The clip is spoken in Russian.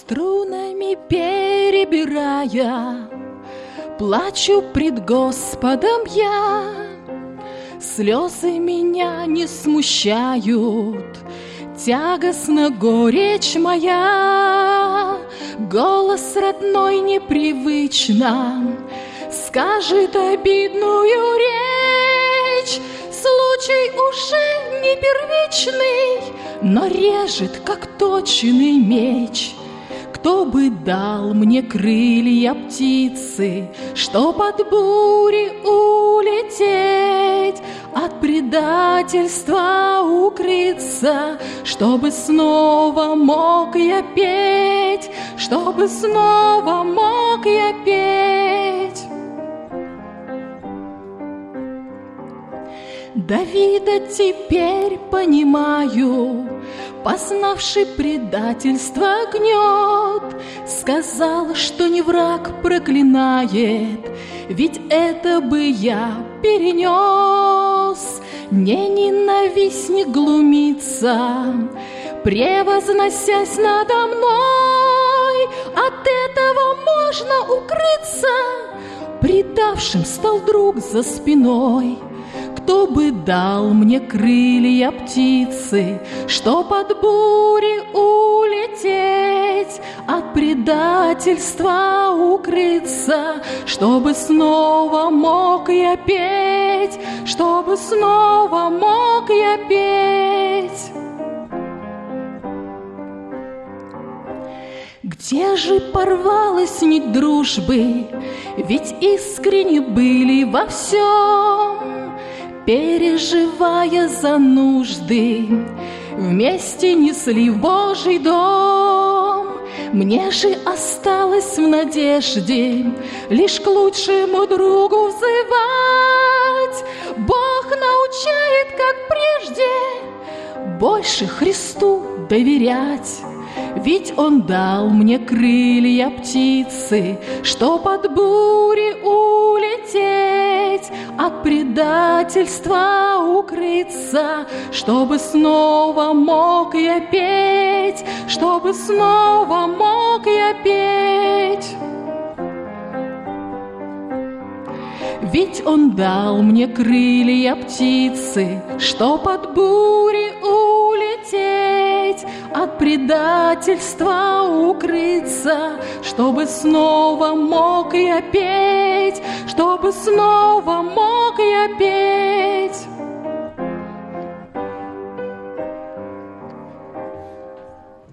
Струнами перебирая, плачу пред Господом я. Слезы меня не смущают, тягостна горечь моя. Голос родной непривычно скажет обидную речь. Случай уже не первичный, но режет, как точный меч. Кто бы дал мне крылья птицы, чтоб от бури улететь, от предательства укрыться, чтобы снова мог я петь, чтобы снова мог я петь. Давида теперь понимаю, познавший предательство гнет, сказал, что не враг проклинает, ведь это бы я перенес. Не ненавистник глумится, превозносясь надо мной, от этого можно укрыться, предавшим стал друг за спиной. Кто бы дал мне крылья птицы, чтоб от бури улететь, от предательства укрыться, чтобы снова мог я петь, чтобы снова мог я петь. Где же порвалась нить дружбы, ведь искренне были во всем, переживая за нужды, вместе несли в Божий дом. Мне же осталось в надежде лишь к лучшему другу взывать. Бог научает, как прежде, больше Христу доверять. Ведь Он дал мне крылья птицы, чтоб от бури улететь, от предательства укрыться, чтобы снова мог я петь, чтобы снова мог я петь. Ведь Он дал мне крылья птицы, чтоб от бури улететь, от предательства укрыться, чтобы снова мог я петь, чтобы снова мог я петь.